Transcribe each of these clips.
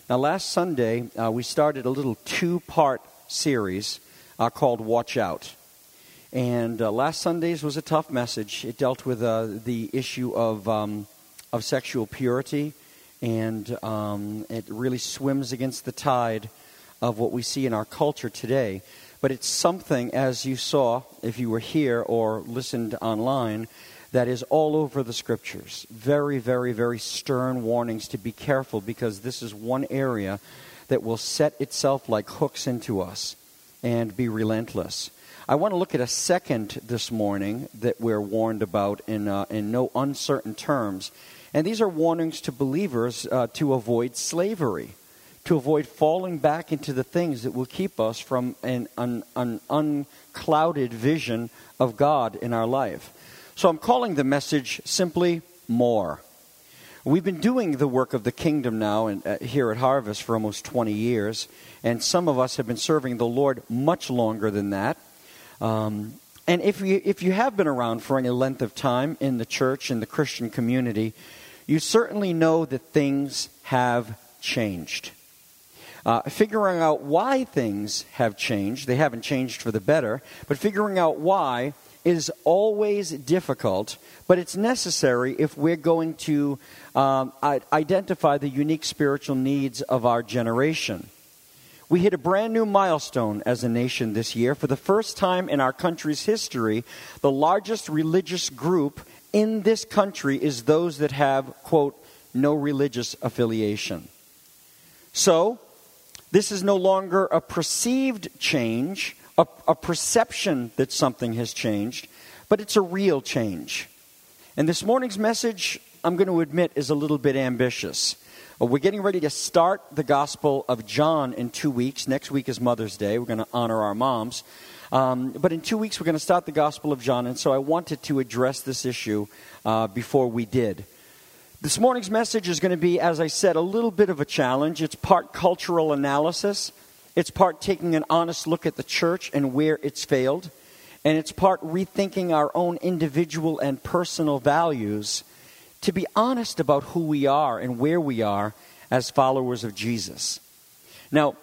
Now, last Sunday, we started a little two-part series called Watch Out. And last Sunday's was a tough message. It dealt with the issue of sexual purity, and it really swims against the tide of what we see in our culture today. But it's something, as you saw, if you were here or listened online, that is all over the Scriptures. Very, very, very stern warnings to be careful, because this is one area that will set itself like hooks into us and be relentless. I want to look at a second this morning that we're warned about in no uncertain terms. And these are warnings to believers to avoid slavery, to avoid falling back into the things that will keep us from an unclouded vision of God in our life. So I'm calling the message simply More. We've been doing the work of the kingdom now here at Harvest for almost 20 years, and some of us have been serving the Lord much longer than that. And if you have been around for any length of time in the church, in the Christian community, you certainly know that things have changed. Figuring out why things have changed, they haven't changed for the better, but figuring out why is always difficult, but it's necessary if we're going to identify the unique spiritual needs of our generation. We hit a brand new milestone as a nation this year. For the first time in our country's history, the largest religious group in this country is those that have, quote, no religious affiliation. So, this is no longer a perceived change, a perception that something has changed, but it's a real change. And this morning's message, I'm going to admit, is a little bit ambitious. We're getting ready to start the Gospel of John in 2 weeks. Next week is Mother's Day. We're going to honor our moms. But in 2 weeks, we're going to start the Gospel of John, and so I wanted to address this issue before we did. This morning's message is going to be, as I said, a little bit of a challenge. It's part cultural analysis. It's part taking an honest look at the church and where it's failed. And it's part rethinking our own individual and personal values to be honest about who we are and where we are as followers of Jesus. Now,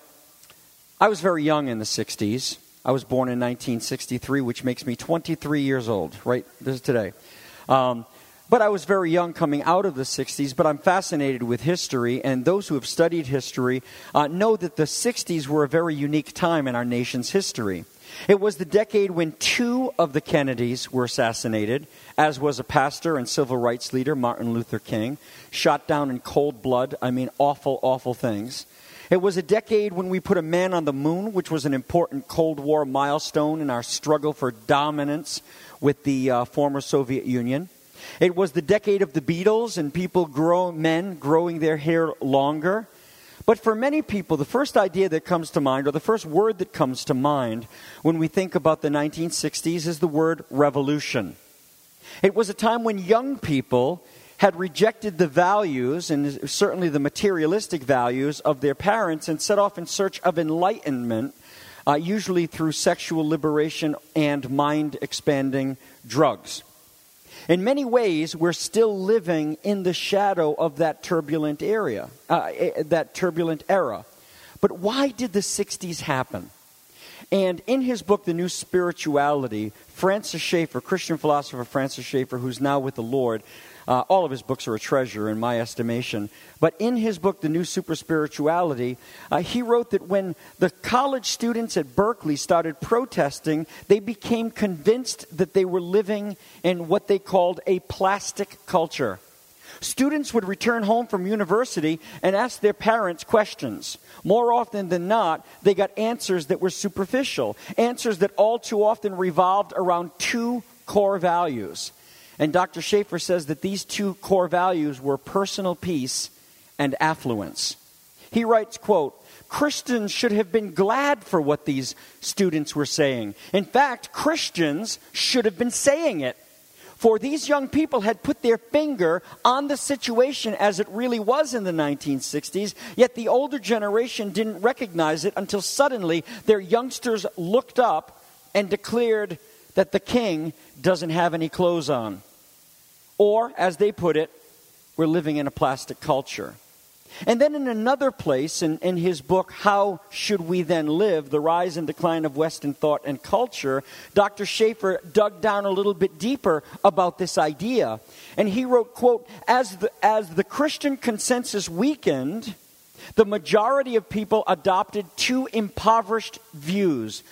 I was very young in the 60s. I was born in 1963, which makes me 23 years old, right? This is today. But I was very young coming out of the 60s, but I'm fascinated with history, and those who have studied history know that the 60s were a very unique time in our nation's history. It was the decade when two of the Kennedys were assassinated, as was a pastor and civil rights leader, Martin Luther King, shot down in cold blood. I mean, awful, awful things. It was a decade when we put a man on the moon, which was an important Cold War milestone in our struggle for dominance with the former Soviet Union. It was the decade of the Beatles and men growing their hair longer. But for many people, the first idea that comes to mind, or the first word that comes to mind when we think about the 1960s, is the word revolution. It was a time when young people had rejected the values, and certainly the materialistic values, of their parents and set off in search of enlightenment, usually through sexual liberation and mind-expanding drugs. In many ways, we're still living in the shadow of that turbulent era. But why did the 60s happen? And in his book, The New Spirituality, Francis Schaeffer, Christian philosopher Francis Schaeffer, who's now with the Lord, all of his books are a treasure in my estimation. But in his book, The New Superspirituality, he wrote that when the college students at Berkeley started protesting, they became convinced that they were living in what they called a plastic culture. Students would return home from university and ask their parents questions. More often than not, they got answers that were superficial, answers that all too often revolved around two core values. And Dr. Schaeffer says that these two core values were personal peace and affluence. He writes, quote, Christians should have been glad for what these students were saying. In fact, Christians should have been saying it. For these young people had put their finger on the situation as it really was in the 1960s, yet the older generation didn't recognize it until suddenly their youngsters looked up and declared that the king doesn't have any clothes on. Or, as they put it, we're living in a plastic culture. And then in another place, in his book, How Should We Then Live? The Rise and Decline of Western Thought and Culture, Dr. Schaeffer dug down a little bit deeper about this idea. And he wrote, quote, as the Christian consensus weakened, the majority of people adopted two impoverished values: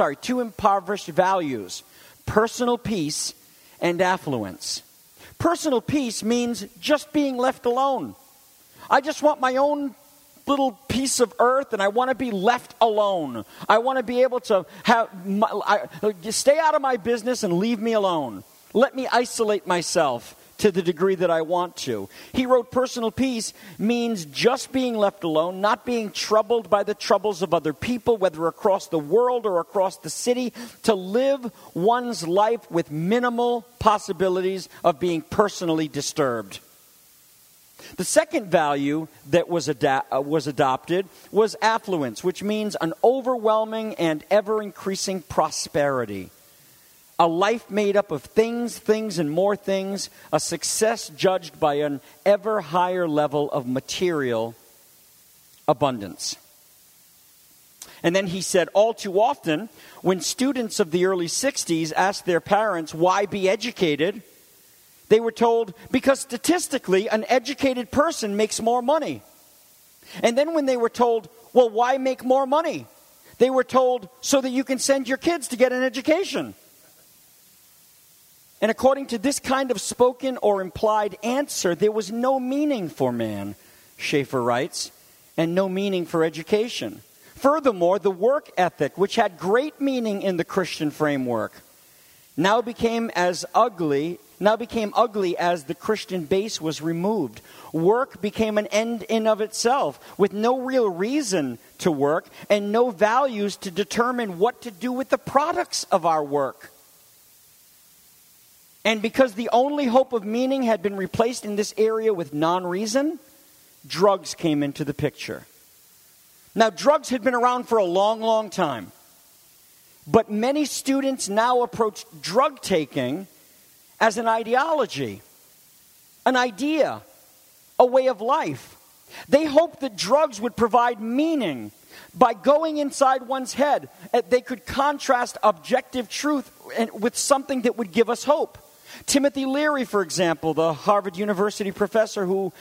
personal peace and affluence. Personal peace means just being left alone. I just want my own little piece of earth, and I want to be left alone. I want to be able to stay out of my business and leave me alone. Let me isolate myself to the degree that I want to. He wrote, personal peace means just being left alone, not being troubled by the troubles of other people, whether across the world or across the city, to live one's life with minimal possibilities of being personally disturbed. The second value that was adopted was affluence, which means an overwhelming and ever-increasing prosperity. A life made up of things, and more things, a success judged by an ever higher level of material abundance. And then he said, all too often, when students of the early 60s asked their parents, why be educated? They were told, because statistically, an educated person makes more money. And then when they were told, well, why make more money? They were told, so that you can send your kids to get an education. And according to this kind of spoken or implied answer, there was no meaning for man, Schaeffer writes, and no meaning for education. Furthermore, the work ethic, which had great meaning in the Christian framework, now became ugly as the Christian base was removed. Work became an end in of itself, with no real reason to work and no values to determine what to do with the products of our work. And because the only hope of meaning had been replaced in this area with non-reason, drugs came into the picture. Now, drugs had been around for a long, long time. But many students now approach drug taking as an ideology, an idea, a way of life. They hoped that drugs would provide meaning. By going inside one's head, they could contrast objective truth with something that would give us hope. Timothy Leary, for example, the Harvard University professor who,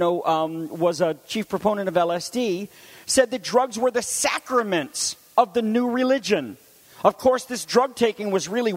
was a chief proponent of LSD, said that drugs were the sacraments of the new religion. Of course, this drug taking was really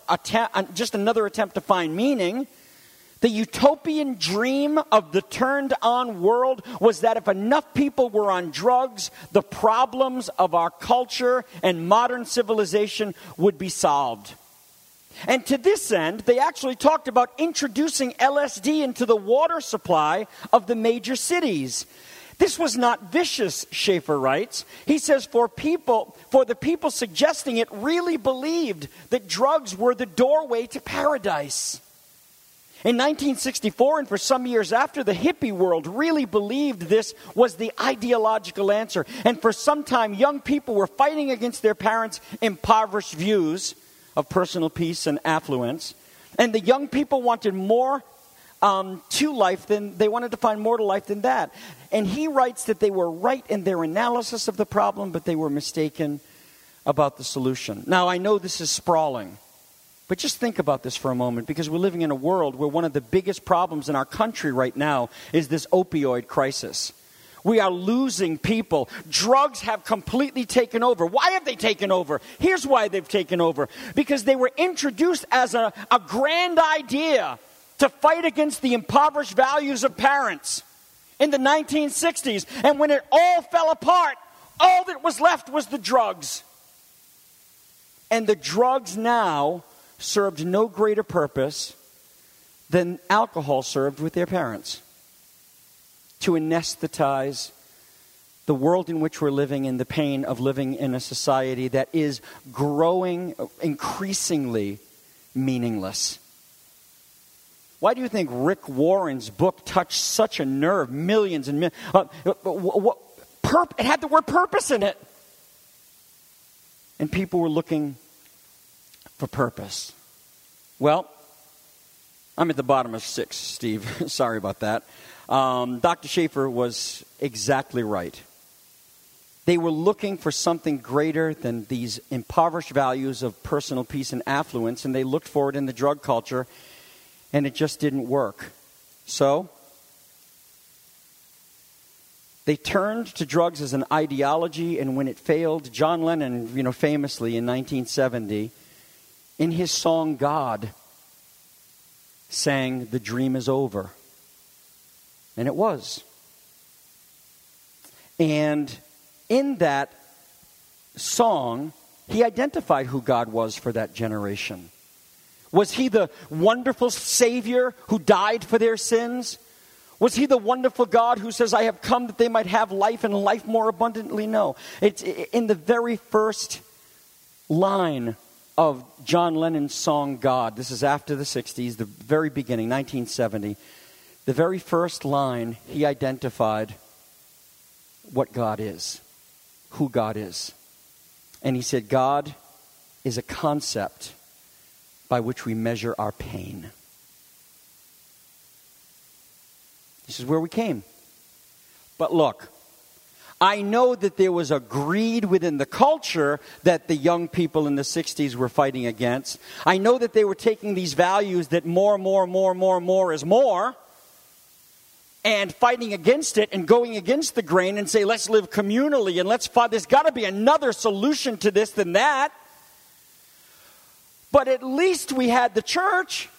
just another attempt to find meaning. The utopian dream of the turned-on world was that if enough people were on drugs, the problems of our culture and modern civilization would be solved. And to this end, they actually talked about introducing LSD into the water supply of the major cities. This was not vicious, Schaeffer writes. He says, for the people suggesting it really believed that drugs were the doorway to paradise. In 1964, and for some years after, the hippie world really believed this was the ideological answer. And for some time, young people were fighting against their parents' impoverished views of personal peace and affluence. And the young people wanted more to life they wanted to find more to life than that. And he writes that they were right in their analysis of the problem, but they were mistaken about the solution. Now, I know this is sprawling, but just think about this for a moment, because we're living in a world where one of the biggest problems in our country right now is this opioid crisis. We are losing people. Drugs have completely taken over. Why have they taken over? Here's why they've taken over. Because they were introduced as a grand idea to fight against the impoverished values of parents in the 1960s. And when it all fell apart, all that was left was the drugs. And the drugs now served no greater purpose than alcohol served with their parents. To anesthetize the world in which we're living and the pain of living in a society that is growing increasingly meaningless. Why do you think Rick Warren's book touched such a nerve? Millions and millions. It had the word purpose in it. And people were looking for purpose. Well, I'm at the bottom of 6, Steve. Sorry about that. Dr. Schaefer was exactly right. They were looking for something greater than these impoverished values of personal peace and affluence, and they looked for it in the drug culture, and it just didn't work. So they turned to drugs as an ideology, and when it failed, John Lennon, famously in 1970, in his song God, sang, "The dream is over." And it was. And in that song, he identified who God was for that generation. Was he the wonderful Savior who died for their sins? Was he the wonderful God who says, "I have come that they might have life and life more abundantly"? No. It's in the very first line of John Lennon's song God. This is after the 60s, the very beginning, 1970. The very first line, he identified what God is, who God is. And he said, God is a concept by which we measure our pain. This is where we came. But look, I know that there was a greed within the culture that the young people in the 60s were fighting against. I know that they were taking these values that more is more, and fighting against it and going against the grain and say, let's live communally and there's got to be another solution to this than that. But at least we had the church.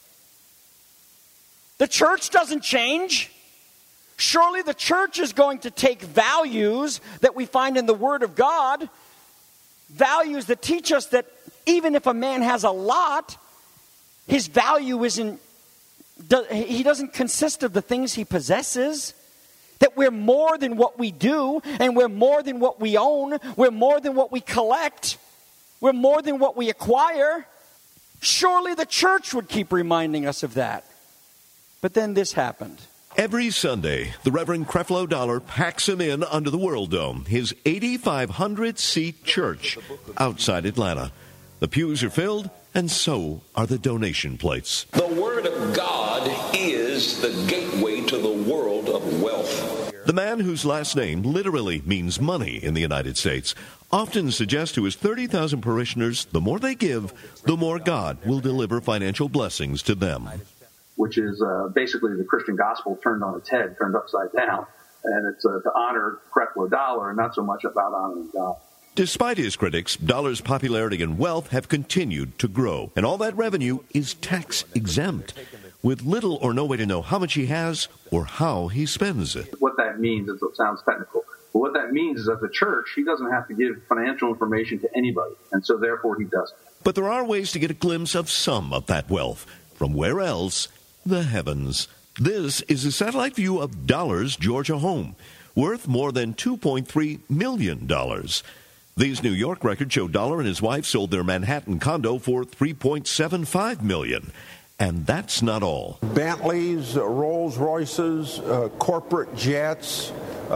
The church doesn't change. Surely the church is going to take values that we find in the Word of God, values that teach us that even if a man has a lot, his value he doesn't consist of the things he possesses. That we're more than what we do, and we're more than what we own, we're more than what we collect, we're more than what we acquire. Surely the church would keep reminding us of that. But then this happened. Every Sunday, the Reverend Creflo Dollar packs him in under the World Dome, his 8,500-seat church outside Atlanta. The pews are filled, and so are the donation plates. The Word of God is the gateway to the world of wealth. The man whose last name literally means money in the United States often suggests to his 30,000 parishioners, the more they give, the more God will deliver financial blessings to them. Which is basically the Christian gospel turned on its head, turned upside down. And it's to honor Creflo Dollar and not so much about honoring God. Despite his critics, Dollar's popularity and wealth have continued to grow. And all that revenue is tax exempt, with little or no way to know how much he has or how he spends it. What that means is, it sounds technical, but what that means is, as a church, he doesn't have to give financial information to anybody. And so therefore he doesn't. But there are ways to get a glimpse of some of that wealth. From where else? The heavens. This is a satellite view of Dollar's Georgia home, worth more than $2.3 million. These New York records show Dollar and his wife sold their Manhattan condo for $3.75 million. And that's not all. Bentleys, Rolls Royces, corporate jets,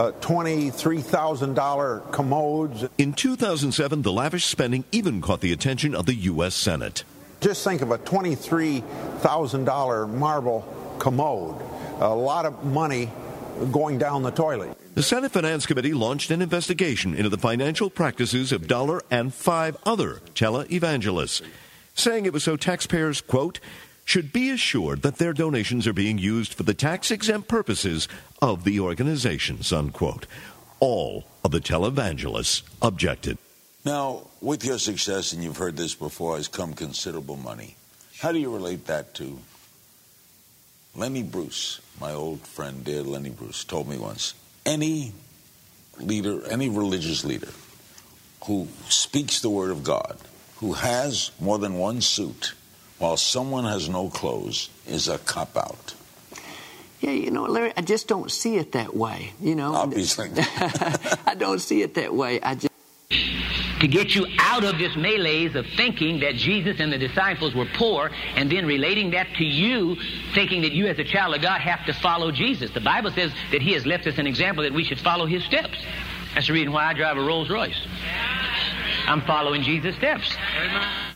$23,000 commodes. In 2007, the lavish spending even caught the attention of the U.S. Senate. Just think of a $23,000 marble commode. A lot of money going down the toilet. The Senate Finance Committee launched an investigation into the financial practices of Dollar and 5 other televangelists, saying it was so taxpayers, quote, should be assured that their donations are being used for the tax-exempt purposes of the organizations, unquote. All of the televangelists objected. Now, with your success, and you've heard this before, has come considerable money. How do you relate that to Lenny Bruce? My old friend, dear Lenny Bruce, told me once, any leader, any religious leader who speaks the word of God, who has more than one suit, while someone has no clothes, is a cop-out. Yeah, Larry, I just don't see it that way, Obviously. I don't see it that way. To get you out of this malaise of thinking that Jesus and the disciples were poor, and then relating that to you, thinking that you as a child of God have to follow Jesus. The Bible says that he has left us an example that we should follow his steps. That's the reason why I drive a Rolls Royce. I'm following Jesus' steps.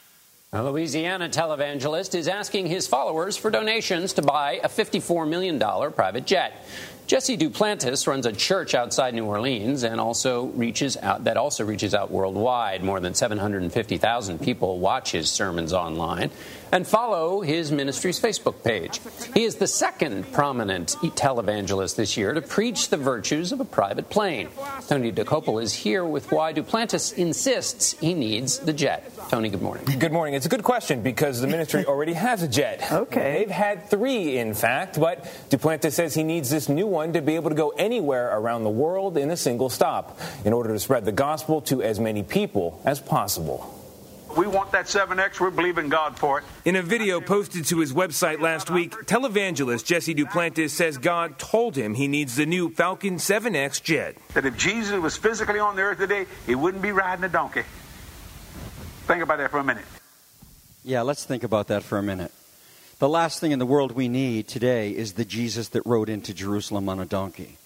A Louisiana televangelist is asking his followers for donations to buy a $54 million private jet. Jesse Duplantis runs a church outside New Orleans and also reaches out worldwide. More than 750,000 people watch his sermons online and follow his ministry's Facebook page. He is the second prominent televangelist this year to preach the virtues of a private plane. Tony Dokoupil is here with why Duplantis insists he needs the jet. Tony, good morning. Good morning. It's a good question because the ministry already has a jet. Okay. They've had 3, in fact, but Duplantis says he needs this new one to be able to go anywhere around the world in a single stop in order to spread the gospel to as many people as possible. We want that 7X. We're believing God for it. In a video posted to his website last week, televangelist Jesse Duplantis says God told him he needs the new Falcon 7X jet. That if Jesus was physically on the earth today, he wouldn't be riding a donkey. Think about that for a minute. Yeah, let's think about that for a minute. The last thing in the world we need today is the Jesus that rode into Jerusalem on a donkey.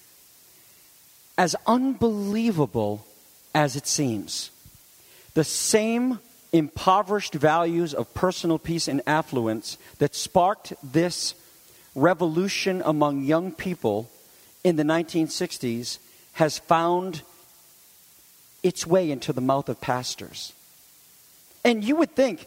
As unbelievable as it seems, the same impoverished values of personal peace and affluence that sparked this revolution among young people in the 1960s has found its way into the mouth of pastors. And you would think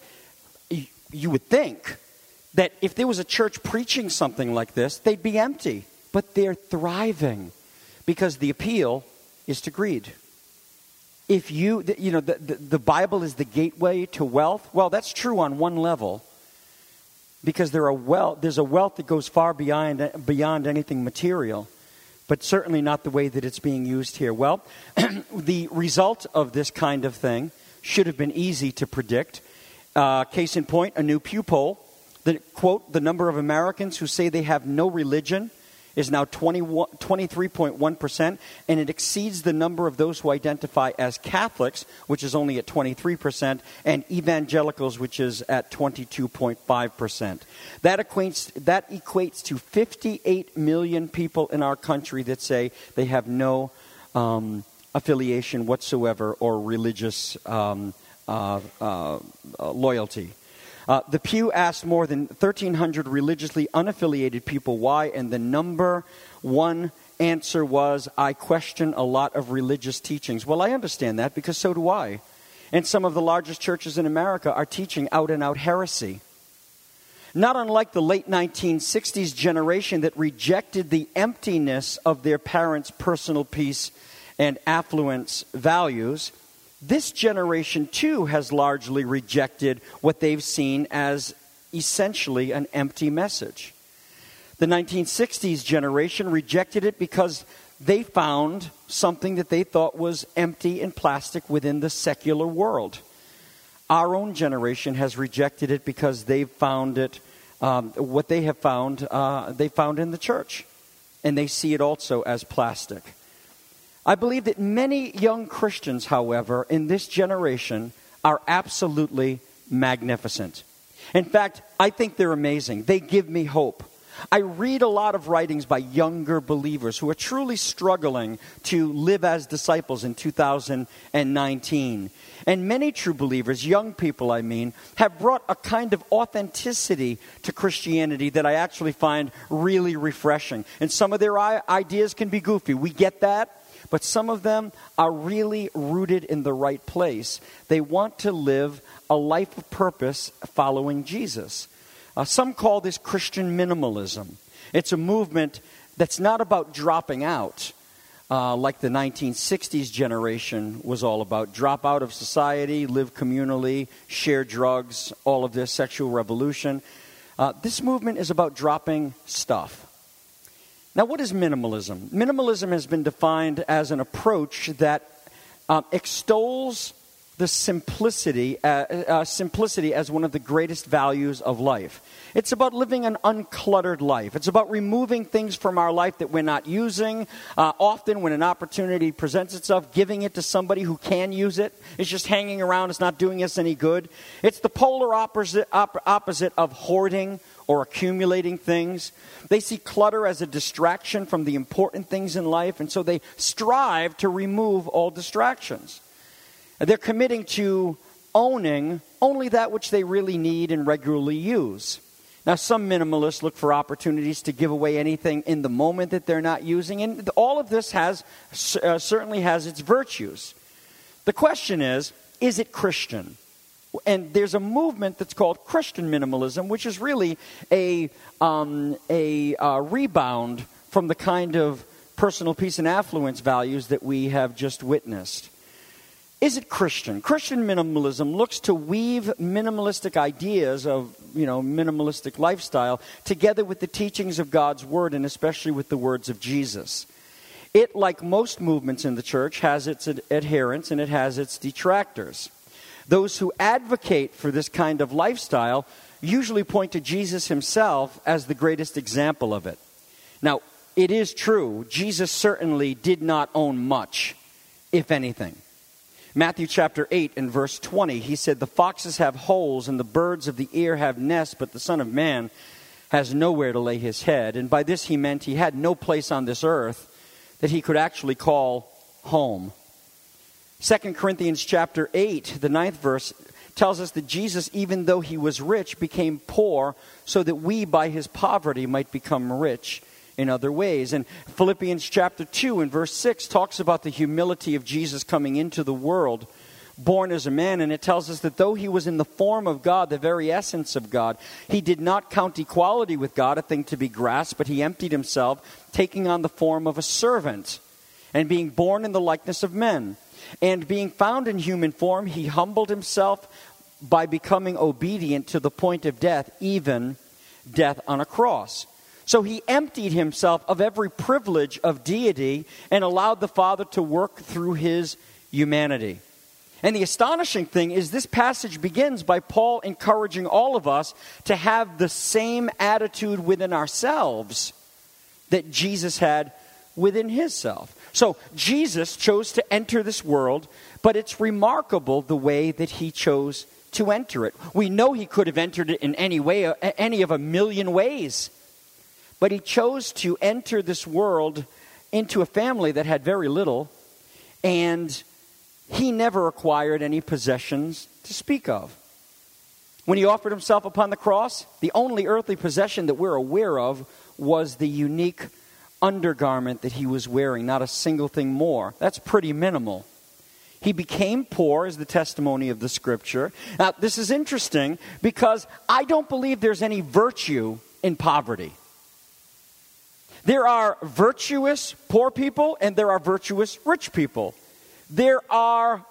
that if there was a church preaching something like this, they'd be empty. But they're thriving because the appeal is to greed. If the Bible is the gateway to wealth, well, that's true on one level because there's a wealth that goes far beyond anything material, but certainly not the way that it's being used here. Well, the result of this kind of thing should have been easy to predict. Case in point, a new Pew poll that, quote, the number of Americans who say they have no religion is now 23.1%, and it exceeds the number of those who identify as Catholics, which is only at 23%, and evangelicals, which is at 22.5%. That equates to 58 million people in our country that say they have no affiliation whatsoever or religious loyalty. The Pew asked more than 1,300 religiously unaffiliated people why, and the number one answer was, I question a lot of religious teachings. Well, I understand that because so do I. And some of the largest churches in America are teaching out-and-out heresy. Not unlike the late 1960s generation that rejected the emptiness of their parents' personal peace and affluence values, this generation, too, has largely rejected what they've seen as essentially an empty message. The 1960s generation rejected it because they found something that they thought was empty and plastic within the secular world. Our own generation has rejected it because they've found it, what they have found, they found in the church. And they see it also as plastic. I believe that many young Christians, however, in this generation are absolutely magnificent. In fact, I think they're amazing. They give me hope. I read a lot of writings by younger believers who are truly struggling to live as disciples in 2019. And many true believers, young people I mean, have brought a kind of authenticity to Christianity that I actually find really refreshing. And some of their ideas can be goofy. We get that. But some of them are really rooted in the right place. They want to live a life of purpose following Jesus. Some call this Christian minimalism. It's a movement that's not about dropping out, like the 1960s generation was all about. Drop out of society, live communally, share drugs, all of this, sexual revolution. This movement is about dropping stuff. Now, what is minimalism? Minimalism has been defined as an approach that extols the simplicity as one of the greatest values of life. It's about living an uncluttered life. It's about removing things from our life that we're not using. Often when an opportunity presents itself, giving it to somebody who can use it. It's just hanging around. It's not doing us any good. It's the polar opposite of hoarding or accumulating things. They see clutter as a distraction from the important things in life, and so they strive to remove all distractions. They're committing to owning only that which they really need and regularly use. Now, some minimalists look for opportunities to give away anything in the moment that they're not using, and all of this certainly has its virtues. The question is it Christian? And there's a movement that's called Christian minimalism, which is really a rebound from the kind of personal peace and affluence values that we have just witnessed. Is it Christian? Christian minimalism looks to weave minimalistic ideas of, minimalistic lifestyle together with the teachings of God's Word, and especially with the words of Jesus. It, like most movements in the church, has its adherents and it has its detractors. Those who advocate for this kind of lifestyle usually point to Jesus himself as the greatest example of it. Now, it is true, Jesus certainly did not own much, if anything. Matthew chapter 8 and verse 20, he said, "The foxes have holes and the birds of the air have nests, but the Son of Man has nowhere to lay his head." And by this he meant he had no place on this earth that he could actually call home. 2 Corinthians chapter 8, the 9th verse, tells us that Jesus, even though he was rich, became poor so that we by his poverty might become rich in other ways. And Philippians chapter 2 and verse 6 talks about the humility of Jesus coming into the world, born as a man, and it tells us that though he was in the form of God, the very essence of God, he did not count equality with God a thing to be grasped, but he emptied himself, taking on the form of a servant, and being born in the likeness of men. And being found in human form, he humbled himself by becoming obedient to the point of death, even death on a cross. So he emptied himself of every privilege of deity and allowed the Father to work through his humanity. And the astonishing thing is this passage begins by Paul encouraging all of us to have the same attitude within ourselves that Jesus had within his self. So Jesus chose to enter this world, but it's remarkable the way that he chose to enter it. We know he could have entered it in any way, any of a million ways. But he chose to enter this world into a family that had very little, and he never acquired any possessions to speak of. When he offered himself upon the cross, the only earthly possession that we're aware of was the unique undergarment that he was wearing, not a single thing more. That's pretty minimal. He became poor as the testimony of the Scripture. Now, this is interesting because I don't believe there's any virtue in poverty. There are virtuous poor people and there are virtuous rich people. There are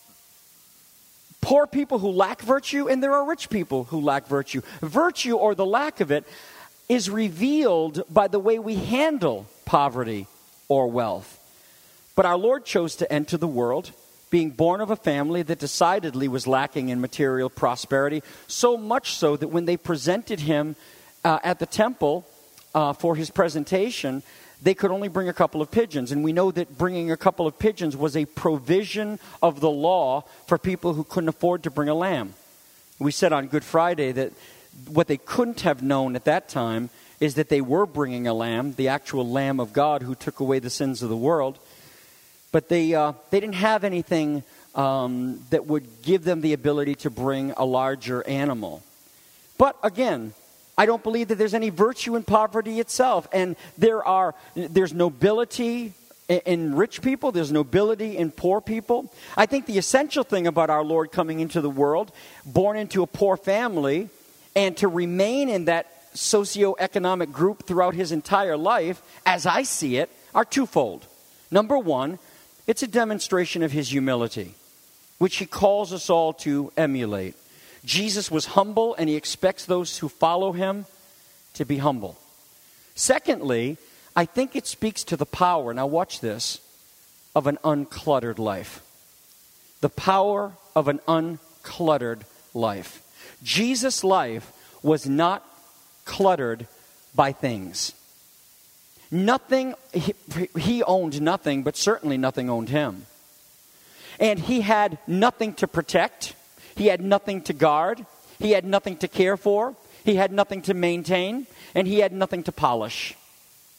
poor people who lack virtue and there are rich people who lack virtue. Virtue, or the lack of it, is revealed by the way we handle poverty or wealth. But our Lord chose to enter the world, being born of a family that decidedly was lacking in material prosperity, so much so that when they presented him at the temple for his presentation, they could only bring a couple of pigeons. And we know that bringing a couple of pigeons was a provision of the law for people who couldn't afford to bring a lamb. We said on Good Friday that what they couldn't have known at that time is that they were bringing a lamb, the actual Lamb of God who took away the sins of the world. But they didn't have anything that would give them the ability to bring a larger animal. But again, I don't believe that there's any virtue in poverty itself. And there's nobility in rich people. There's nobility in poor people. I think the essential thing about our Lord coming into the world, born into a poor family, and to remain in that socioeconomic group throughout his entire life, as I see it, are twofold. Number one, it's a demonstration of his humility, which he calls us all to emulate. Jesus was humble, and he expects those who follow him to be humble. Secondly, I think it speaks to the power, now watch this, of an uncluttered life. The power of an uncluttered life. Jesus' life was not cluttered by things. Nothing, he owned nothing, but certainly nothing owned him. And he had nothing to protect. He had nothing to guard. He had nothing to care for. He had nothing to maintain. And he had nothing to polish.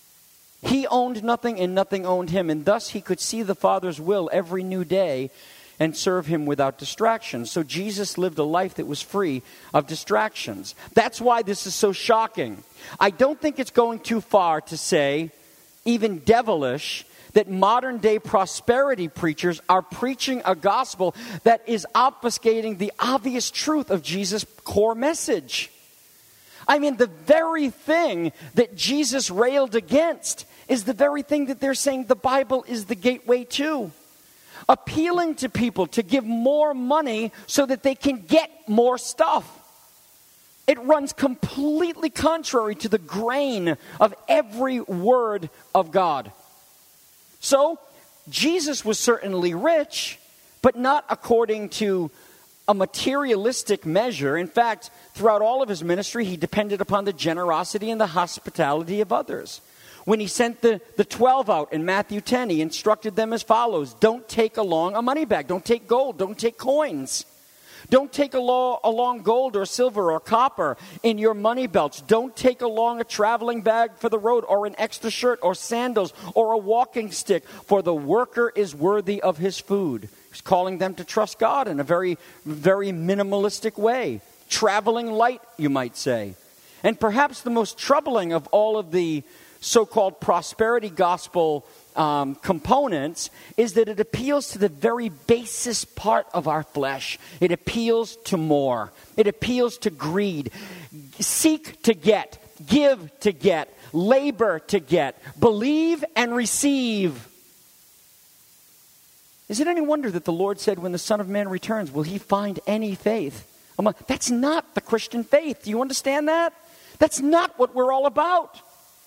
He owned nothing and nothing owned him. And thus he could see the Father's will every new day and serve him without distractions. So Jesus lived a life that was free of distractions. That's why this is so shocking. I don't think it's going too far to say, even devilish, that modern-day prosperity preachers are preaching a gospel that is obfuscating the obvious truth of Jesus' core message. I mean, the very thing that Jesus railed against is the very thing that they're saying the Bible is the gateway to. Appealing to people to give more money so that they can get more stuff. It runs completely contrary to the grain of every word of God. So, Jesus was certainly rich, but not according to a materialistic measure. In fact, throughout all of his ministry, he depended upon the generosity and the hospitality of others. When he sent the 12 out in Matthew 10, he instructed them as follows. Don't take along a money bag. Don't take gold. Don't take coins. Don't take along gold or silver or copper in your money belts. Don't take along a traveling bag for the road or an extra shirt or sandals or a walking stick, for the worker is worthy of his food. He's calling them to trust God in a very, very minimalistic way. Traveling light, you might say. And perhaps the most troubling of all of the so-called prosperity gospel components is that it appeals to the very basis part of our flesh. It appeals to more. It appeals to greed. Seek to get. Give to get. Labor to get. Believe and receive. Is it any wonder that the Lord said, when the Son of Man returns, will he find any faith? That's not the Christian faith. Do you understand that? That's not what we're all about.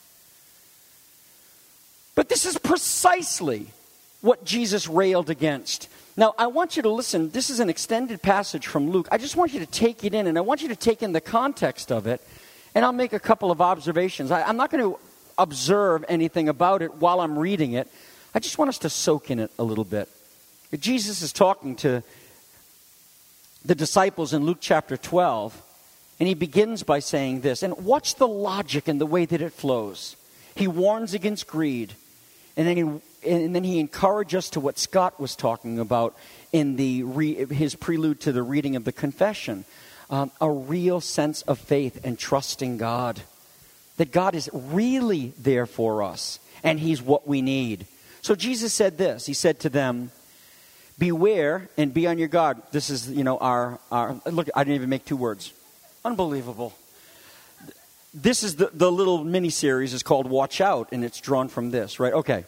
But this is precisely what Jesus railed against. Now, I want you to listen. This is an extended passage from Luke. I just want you to take it in, and I want you to take in the context of it, and I'll make a couple of observations. I'm not going to observe anything about it while I'm reading it. I just want us to soak in it a little bit. Jesus is talking to the disciples in Luke chapter 12, and he begins by saying this. And watch the logic and the way that it flows. He warns against greed. And then he encouraged us to what Scott was talking about in his prelude to the reading of the confession. A real sense of faith and trusting God. That God is really there for us. And he's what we need. So Jesus said this. He said to them, beware and be on your guard. This is, our look, I didn't even make two words. Unbelievable. This is the little mini-series is called Watch Out, and it's drawn from this, right? Okay.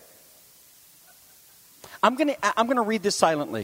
I'm gonna read this silently.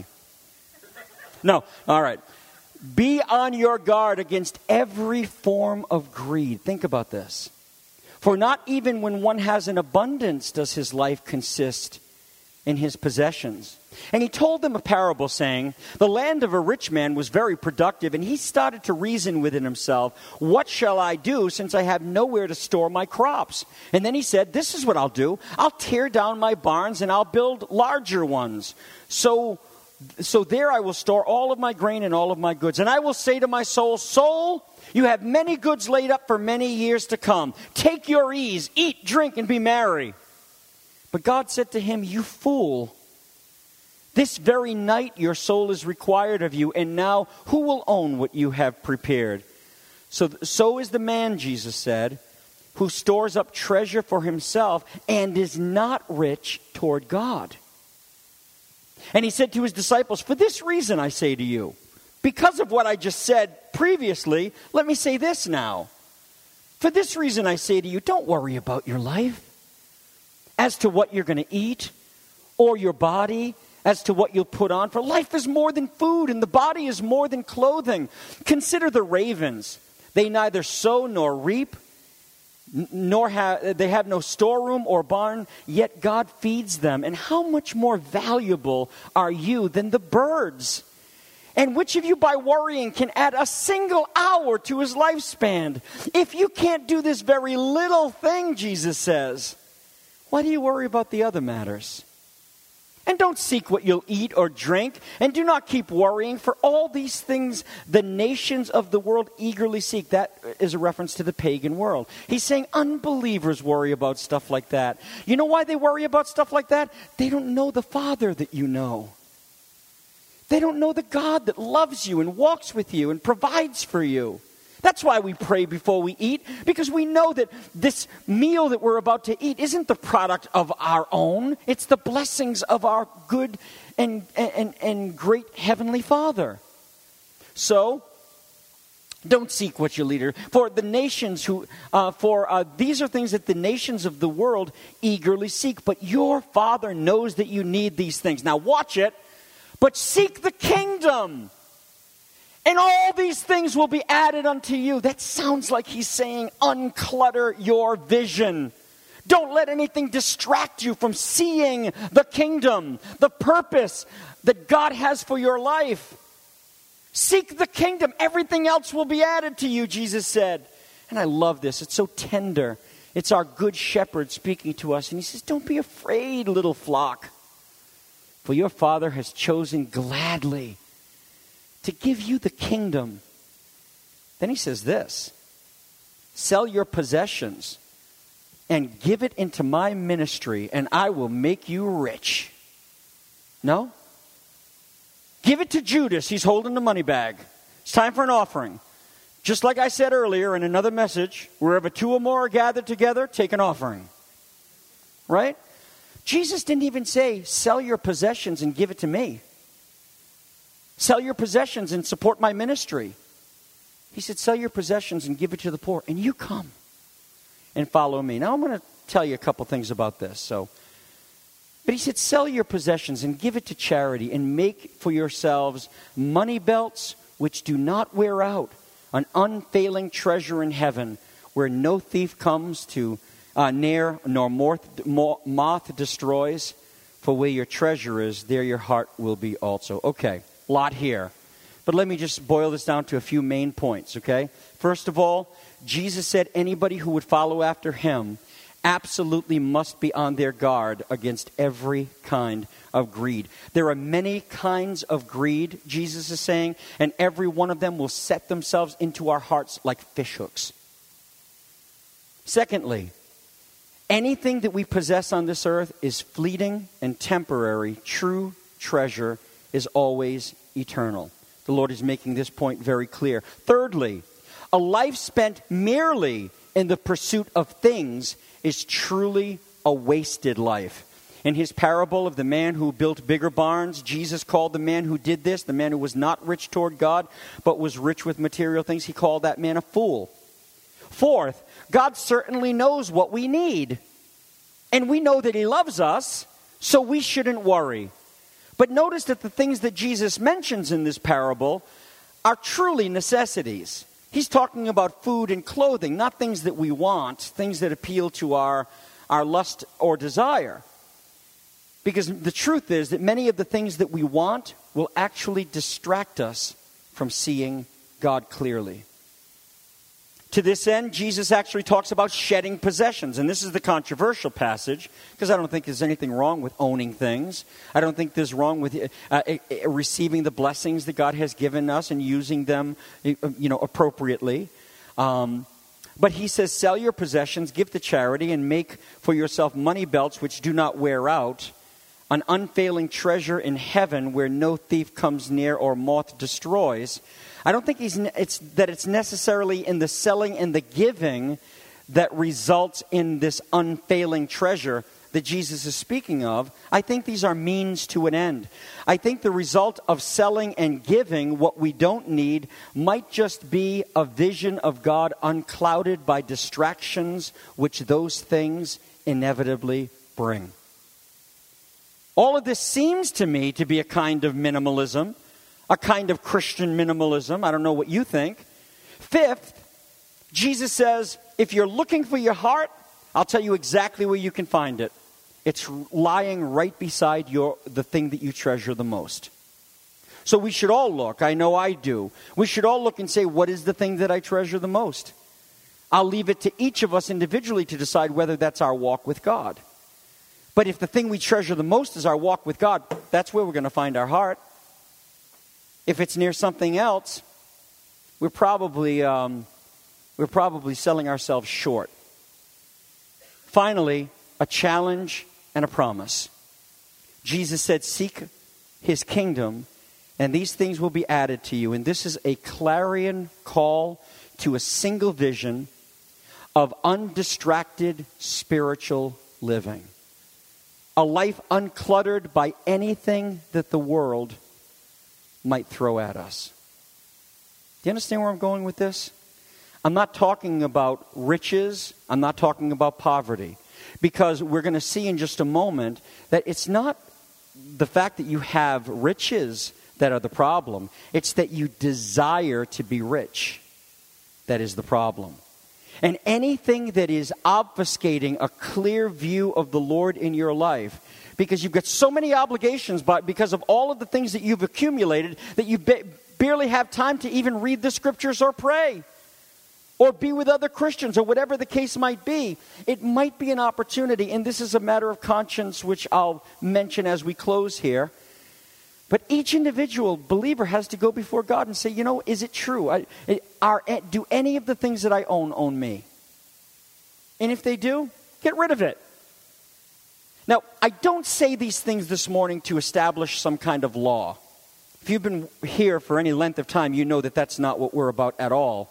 No, all right. Be on your guard against every form of greed. Think about this. For not even when one has an abundance does his life consist in his possessions. And he told them a parable saying, the land of a rich man was very productive, and he started to reason within himself, what shall I do since I have nowhere to store my crops? And then he said, this is what I'll do. I'll tear down my barns and I'll build larger ones. So there I will store all of my grain and all of my goods. And I will say to my soul, soul, you have many goods laid up for many years to come. Take your ease, eat, drink, and be merry. But God said to him, you fool, this very night your soul is required of you, and now who will own what you have prepared? So is the man, Jesus said, who stores up treasure for himself and is not rich toward God. And he said to his disciples, for this reason I say to you, because of what I just said previously, let me say this now. For this reason I say to you, don't worry about your life, as to what you're going to eat, or your body, as to what you'll put on. For life is more than food, and the body is more than clothing. Consider the ravens. They neither sow nor reap, nor have no storeroom or barn, yet God feeds them. And how much more valuable are you than the birds? And which of you by worrying can add a single hour to his lifespan? If you can't do this very little thing, Jesus says, why do you worry about the other matters? And don't seek what you'll eat or drink, and do not keep worrying, for all these things the nations of the world eagerly seek. That is a reference to the pagan world. He's saying unbelievers worry about stuff like that. You know why they worry about stuff like that? They don't know the Father that you know. They don't know the God that loves you and walks with you and provides for you. That's why we pray before we eat, because we know that this meal that we're about to eat isn't the product of our own. It's the blessings of our good and great Heavenly Father. So, don't seek what your leader. For the nations these are things that the nations of the world eagerly seek. But your Father knows that you need these things. Now watch it. But seek the kingdom, and all these things will be added unto you. That sounds like he's saying, unclutter your vision. Don't let anything distract you from seeing the kingdom, the purpose that God has for your life. Seek the kingdom. Everything else will be added to you, Jesus said. And I love this. It's so tender. It's our good shepherd speaking to us. And he says, don't be afraid, little flock. For your Father has chosen gladly to give you the kingdom. Then he says this, sell your possessions and give it into my ministry, and I will make you rich. No? Give it to Judas. He's holding the money bag. It's time for an offering. Just like I said earlier in another message, wherever two or more are gathered together, take an offering. Right? Jesus didn't even say, sell your possessions and give it to me. Sell your possessions and support my ministry. He said, sell your possessions and give it to the poor, and you come and follow me. Now I'm going to tell you a couple things about this. But he said, sell your possessions and give it to charity, and make for yourselves money belts which do not wear out, an unfailing treasure in heaven, where no thief comes to near, nor moth destroys. For where your treasure is, there your heart will be also. Okay, lot here. But let me just boil this down to a few main points, okay? First of all, Jesus said anybody who would follow after him absolutely must be on their guard against every kind of greed. There are many kinds of greed, Jesus is saying, and every one of them will set themselves into our hearts like fishhooks. Secondly, anything that we possess on this earth is fleeting and temporary. True treasure is always eternal. The Lord is making this point very clear. Thirdly, a life spent merely in the pursuit of things is truly a wasted life. In his parable of the man who built bigger barns, Jesus called the man who did this, the man who was not rich toward God, but was rich with material things, he called that man a fool. Fourth, God certainly knows what we need. And we know that he loves us, so we shouldn't worry. But notice that the things that Jesus mentions in this parable are truly necessities. He's talking about food and clothing, not things that we want, things that appeal to our lust or desire. Because the truth is that many of the things that we want will actually distract us from seeing God clearly. To this end, Jesus actually talks about shedding possessions. And this is the controversial passage, because I don't think there's anything wrong with owning things. I don't think there's wrong with receiving the blessings that God has given us and using them, appropriately. But he says, sell your possessions, give to charity, and make for yourself money belts which do not wear out, an unfailing treasure in heaven where no thief comes near or moth destroys. I don't think it's necessarily in the selling and the giving that results in this unfailing treasure that Jesus is speaking of. I think these are means to an end. I think the result of selling and giving what we don't need might just be a vision of God unclouded by distractions which those things inevitably bring. All of this seems to me to be a kind of minimalism, a kind of Christian minimalism. I don't know what you think. Fifth, Jesus says, if you're looking for your heart, I'll tell you exactly where you can find it. It's lying right beside the thing that you treasure the most. So we should all look. I know I do. We should all look and say, what is the thing that I treasure the most? I'll leave it to each of us individually to decide whether that's our walk with God. But if the thing we treasure the most is our walk with God, that's where we're going to find our heart. If it's near something else, we're probably selling ourselves short. Finally, a challenge and a promise. Jesus said, seek his kingdom and these things will be added to you. And this is a clarion call to a single vision of undistracted spiritual living. A life uncluttered by anything that the world might throw at us. Do you understand where I'm going with this? I'm not talking about riches. I'm not talking about poverty. Because we're going to see in just a moment that it's not the fact that you have riches that are the problem. It's that you desire to be rich that is the problem. And anything that is obfuscating a clear view of the Lord in your life, because you've got so many obligations, but because of all of the things that you've accumulated, that you barely have time to even read the scriptures or pray, or be with other Christians, or whatever the case might be. It might be an opportunity, and this is a matter of conscience, which I'll mention as we close here. But each individual believer has to go before God and say, you know, is it true? Do any of the things that I own me? And if they do, get rid of it. Now, I don't say these things this morning to establish some kind of law. If you've been here for any length of time, you know that that's not what we're about at all.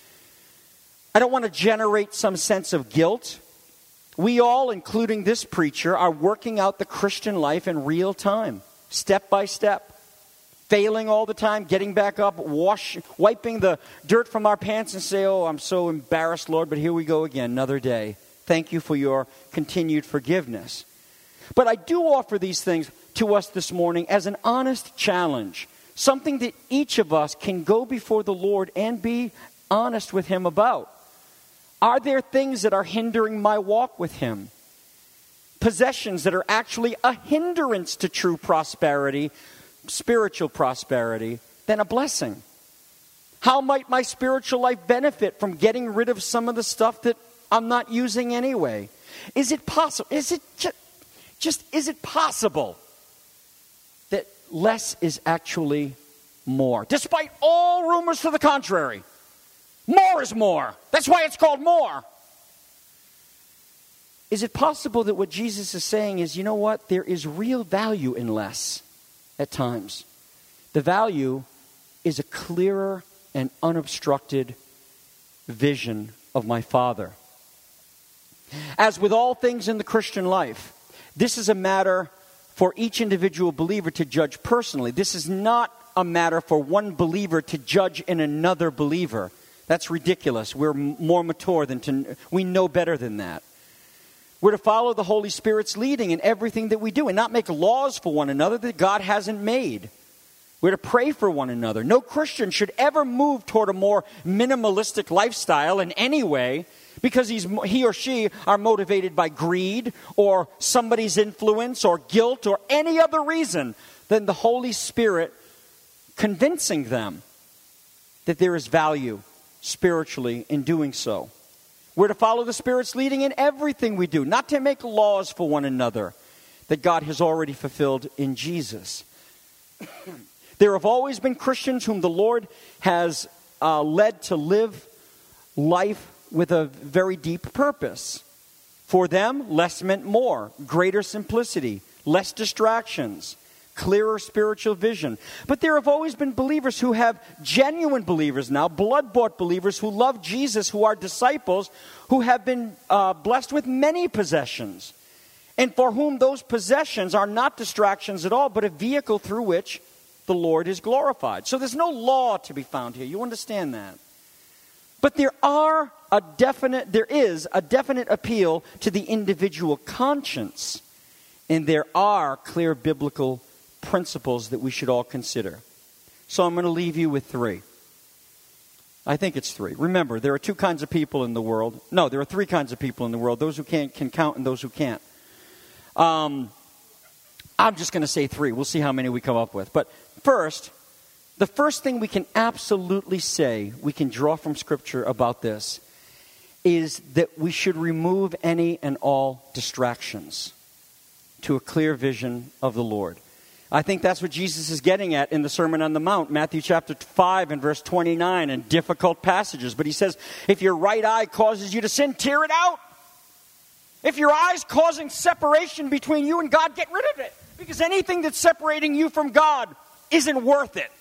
I don't want to generate some sense of guilt. We all, including this preacher, are working out the Christian life in real time. Step by step, failing all the time, getting back up, wiping the dirt from our pants and say, oh, I'm so embarrassed, Lord, but here we go again, another day. Thank you for your continued forgiveness. But I do offer these things to us this morning as an honest challenge, something that each of us can go before the Lord and be honest with Him about. Are there things that are hindering my walk with Him? Possessions that are actually a hindrance to true prosperity, spiritual prosperity, than a blessing? How might my spiritual life benefit from getting rid of some of the stuff that I'm not using anyway? Is it possible? Is it possible that less is actually more? Despite all rumors to the contrary, more is more. That's why it's called more. Is it possible that what Jesus is saying is, you know what, there is real value in less at times. The value is a clearer and unobstructed vision of my Father. As with all things in the Christian life, this is a matter for each individual believer to judge personally. This is not a matter for one believer to judge in another believer. That's ridiculous. We're more mature we know better than that. We're to follow the Holy Spirit's leading in everything that we do and not make laws for one another that God hasn't made. We're to pray for one another. No Christian should ever move toward a more minimalistic lifestyle in any way because he or she are motivated by greed or somebody's influence or guilt or any other reason than the Holy Spirit convincing them that there is value spiritually in doing so. We're to follow the Spirit's leading in everything we do, not to make laws for one another that God has already fulfilled in Jesus. There have always been Christians whom the Lord has led to live life with a very deep purpose. For them, less meant more, greater simplicity, less distractions, clearer spiritual vision. But there have always been believers who have genuine believers now, blood-bought believers who love Jesus, who are disciples, who have been blessed with many possessions, and for whom those possessions are not distractions at all, but a vehicle through which the Lord is glorified. So there's no law to be found here. You understand that? But there is a definite appeal to the individual conscience, and there are clear biblical principles that we should all consider. So I'm going to leave you with 3. I think it's 3. Remember, there are 2 kinds of people in the world. No, there are 3 kinds of people in the world. Those who can count and those who can't. I'm just going to say 3. We'll see how many we come up with. But first, the first thing we can absolutely say, we can draw from Scripture about this, is that we should remove any and all distractions to a clear vision of the Lord. I think that's what Jesus is getting at in the Sermon on the Mount, Matthew chapter 5 and verse 29, and difficult passages. But he says, if your right eye causes you to sin, tear it out. If your eye's causing separation between you and God, get rid of it. Because anything that's separating you from God isn't worth it.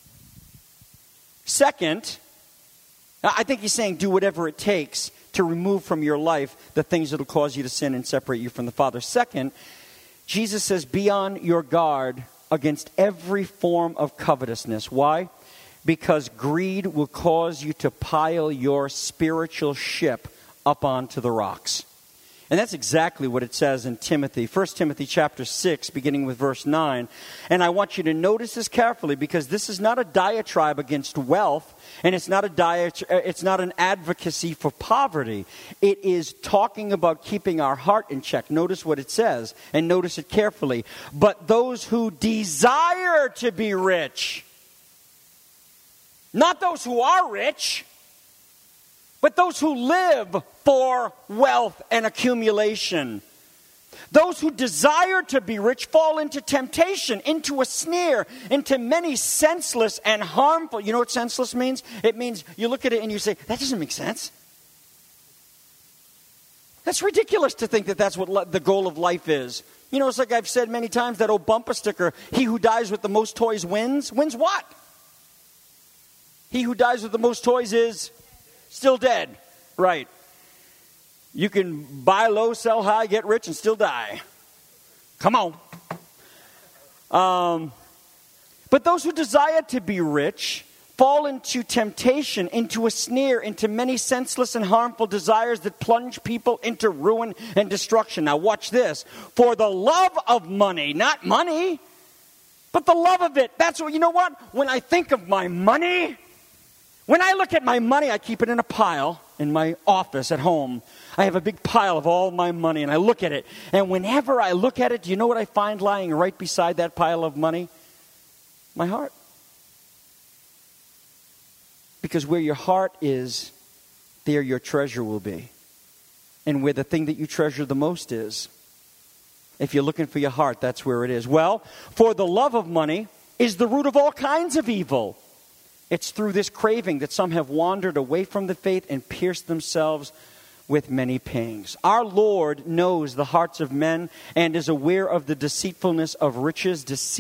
Second, I think he's saying do whatever it takes to remove from your life the things that will cause you to sin and separate you from the Father. Second, Jesus says be on your guard against every form of covetousness. Why? Because greed will cause you to pile your spiritual ship up onto the rocks. And that's exactly what it says in Timothy. 1 Timothy chapter 6, beginning with verse 9. And I want you to notice this carefully, because this is not a diatribe against wealth, and it's not an advocacy for poverty. It is talking about keeping our heart in check. Notice what it says, and notice it carefully. But those who desire to be rich, not those who are rich, but those who live for wealth and accumulation. Those who desire to be rich fall into temptation, into a snare, into many senseless and harmful. You know what senseless means? It means you look at it and you say, that doesn't make sense. That's ridiculous to think that that's what the goal of life is. You know, it's like I've said many times, that old bumper sticker, he who dies with the most toys wins. Wins what? He who dies with the most toys is still dead. Right. You can buy low, sell high, get rich, and still die. Come on. But those who desire to be rich fall into temptation, into a snare, into many senseless and harmful desires that plunge people into ruin and destruction. Now watch this. For the love of money, not money, but the love of it. That's what, you know what? When I think of my money, when I look at my money, I keep it in a pile in my office at home. I have a big pile of all my money, and I look at it. And whenever I look at it, do you know what I find lying right beside that pile of money? My heart. Because where your heart is, there your treasure will be. And where the thing that you treasure the most is. If you're looking for your heart, that's where it is. Well, for the love of money is the root of all kinds of evil. It's through this craving that some have wandered away from the faith and pierced themselves with many pangs. Our Lord knows the hearts of men and is aware of the deceitfulness of riches,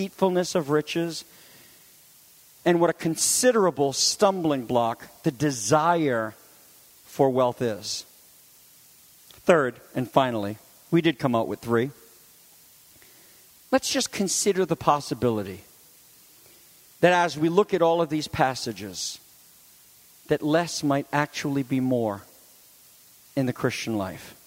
and what a considerable stumbling block the desire for wealth is. Third, and finally, we did come out with 3. Let's just consider the possibility that as we look at all of these passages, that less might actually be more in the Christian life.